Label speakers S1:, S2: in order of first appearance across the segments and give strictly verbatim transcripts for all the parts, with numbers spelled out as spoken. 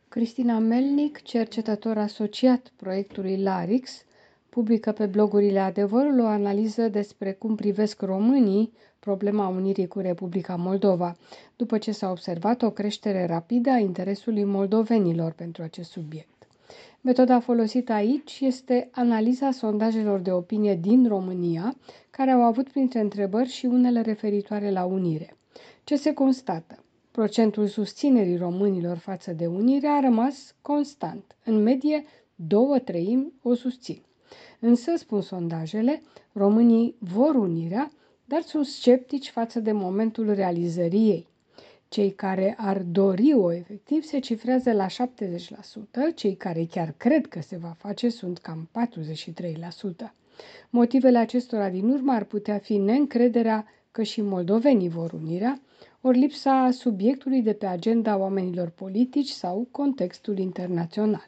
S1: Cristina Melnic, cercetător asociat proiectului Larix, publică pe blogurile Adevărul o analiză despre cum privesc românii problema unirii cu Republica Moldova, după ce s-a observat o creștere rapidă a interesului moldovenilor pentru acest subiect. Metoda folosită aici este analiza sondajelor de opinie din România, care au avut printre întrebări și unele referitoare la unire. Ce se constată? Procentul susținerii românilor față de unire a rămas constant. În medie, două treimi o susțin. Însă, spun sondajele, românii vor unirea, dar sunt sceptici față de momentul realizării ei. Cei care ar dori-o efectiv se cifrează la șaptezeci la sută, cei care chiar cred că se va face sunt cam patruzeci și trei la sută. Motivele acestora din urmă ar putea fi neîncrederea că și moldovenii vor unirea, ori lipsa subiectului de pe agenda oamenilor politici sau contextul internațional.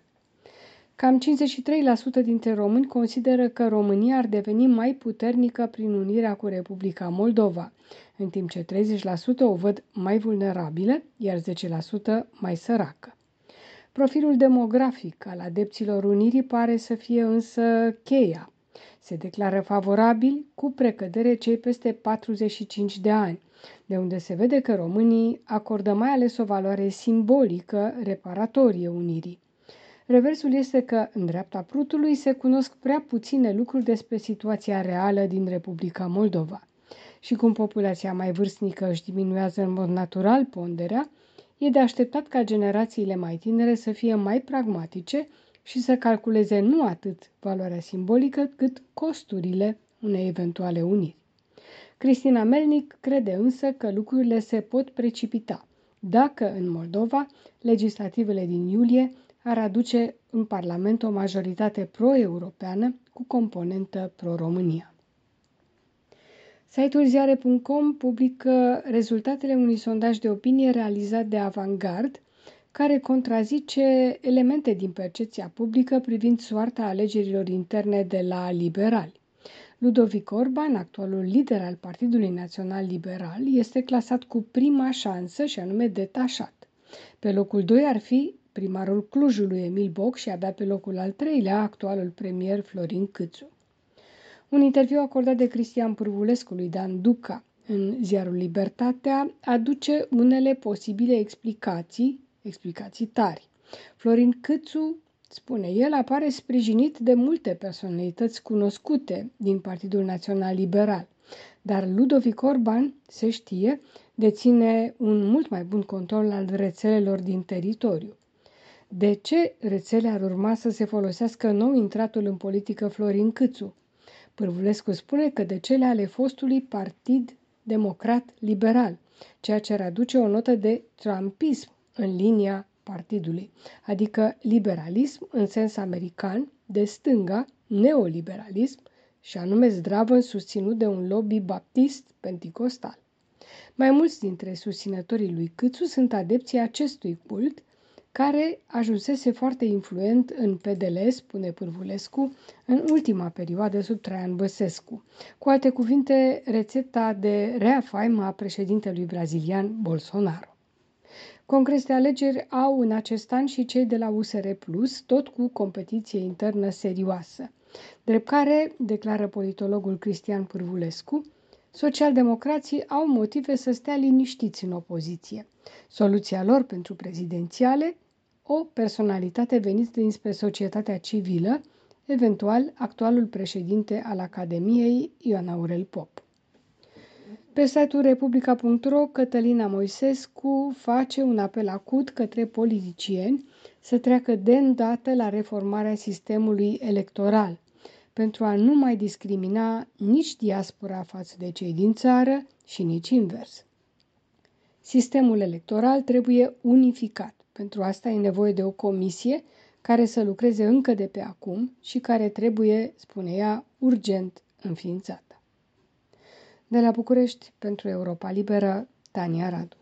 S1: Cam cincizeci și trei la sută dintre români consideră că România ar deveni mai puternică prin unirea cu Republica Moldova, în timp ce treizeci la sută o văd mai vulnerabilă, iar zece la sută mai săracă. Profilul demografic al adepților unirii pare să fie însă cheia. Se declară favorabil cu precădere cei peste patruzeci și cinci de ani, de unde se vede că românii acordă mai ales o valoare simbolică reparatorie unirii. Reversul este că, în dreapta prutului, se cunosc prea puține lucruri despre situația reală din Republica Moldova. Și cum populația mai vârstnică își diminuează în mod natural ponderea, e de așteptat ca generațiile mai tinere să fie mai pragmatice și să calculeze nu atât valoarea simbolică, cât costurile unei eventuale uniri. Cristina Melnic crede însă că lucrurile se pot precipita dacă, în Moldova, legislativele din iulie ar aduce în Parlament o majoritate pro-europeană cu componentă pro-România. Site-ul ziare punct com publică rezultatele unui sondaj de opinie realizat de Avantgard, care contrazice elemente din percepția publică privind soarta alegerilor interne de la liberali. Ludovic Orban, actualul lider al Partidului Național Liberal, este clasat cu prima șansă, și anume detașat. Pe locul doi ar fi primarul Clujului Emil Boc și abia pe locul al treilea actualul premier Florin Câțu. Un interviu acordat de Cristian Pârvulescu lui Dan Duca în ziarul Libertatea aduce unele posibile explicații, explicații tari. Florin Câțu, spune el, apare sprijinit de multe personalități cunoscute din Partidul Național Liberal, dar Ludovic Orban, se știe, deține un mult mai bun control al rețelelor din teritoriu. De ce rețele ar urma să se folosească nou intratul în politică Florin Câțu? Pârvulescu spune că de cele ale fostului Partid Democrat Liberal, ceea ce ar aduce o notă de trumpism în linia partidului, adică liberalism în sens american, de stânga, neoliberalism, și anume zdravă susținut de un lobby baptist penticostal. Mai mulți dintre susținătorii lui Câțu sunt adepții acestui cult, care ajunsese foarte influent în P D L, spune Pârvulescu, în ultima perioadă sub Traian Băsescu. Cu alte cuvinte, rețeta de reafaimă a președintelui brazilian Bolsonaro. Congres de alegeri au în acest an și cei de la U S R Plus, tot cu competiție internă serioasă. Drept care, declară politologul Cristian Pârvulescu, socialdemocrații au motive să stea liniștiți în opoziție. Soluția lor pentru prezidențiale, o personalitate venită dinspre societatea civilă, eventual actualul președinte al Academiei, Ioan Aurel Pop. Pe site-ul republica punct ro, Cătălina Moisescu face un apel acut către politicieni să treacă de îndată la reformarea sistemului electoral, pentru a nu mai discrimina nici diaspora față de cei din țară și nici invers. Sistemul electoral trebuie unificat. Pentru asta e nevoie de o comisie care să lucreze încă de pe acum și care trebuie, spune ea, urgent înființată. De la București, pentru Europa Liberă, Tania Radu.